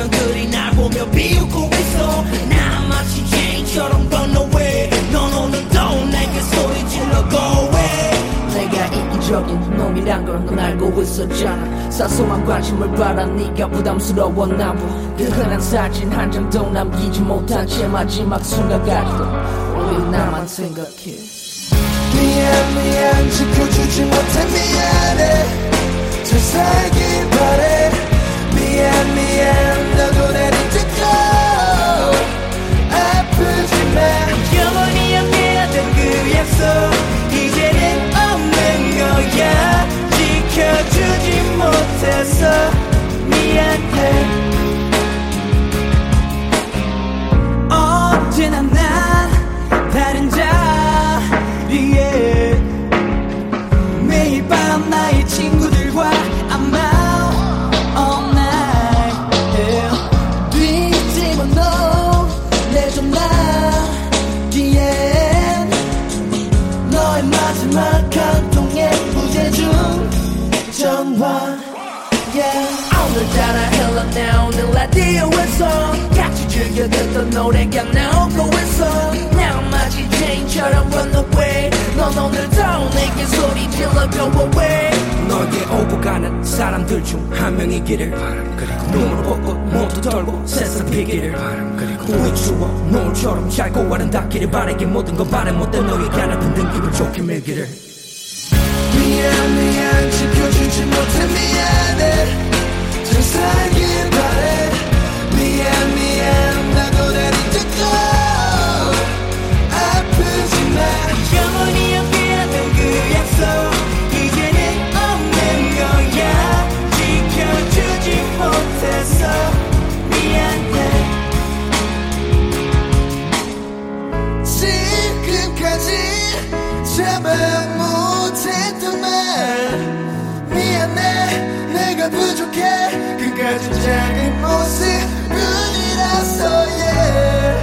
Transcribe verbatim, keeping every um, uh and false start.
사람들이 날 보며 비웃고 있어. 나 마치 제인처럼 건너왜 넌 오늘도 내게 소리 질러 go away. 내가 이기적인 놈이란 걸 넌 알고 있었잖아. 사소한 관심을 받아 네가 부담스러웠나 봐. 그 흔한 사진 한 장도 남기지 못한 채 마지막 순간까지도 우리 나만 생각해. 미안 미안 지켜주지 못해 미안해. 잘 살길 바래. 미안 미안 너도 날 잊고 아프지만 영원히 함께하던 그 약속 이제는 없는 거야. 지켜주지 못해서 미안해. 언제나 난 다른 자리에 매일 밤 나의 친구들과 I'm out all night yeah. 뒤집어 놓내좀 나기엔 너의 마지막 한 통의 무제중 전화 yeah. 오늘따라 흘러나오는 라디오에서 같이 즐겨 듣던 노래가 나오고 있어. 나 마치 제인처럼 run away. 넌 오늘도 내게 소리 질러 go away. 너에게 오고 가는 사람들 중 한 명이기를 바람. 그리고 눈으로 벚꽃 모두 털고 세상 비기를 바람. 그리고 우리 추워 노을처럼 짧고 아름답기를 바라게 모든 건 바람 못해 너에게 하나뿐 든 기분 좋게 밀기를. 미안 미안 지켜주지 못해 미안해. 잘 살길 바래. 미안 미안 나도 날 잊고 아프지만 영원히 함께하던 그 약속 이제는 없는 거야. 지켜주지 못해서 미안해. 지금까지 잡아 못했던 말 미안해. 내가 부족해. 그까지 작은 모습뿐이라서 yeah.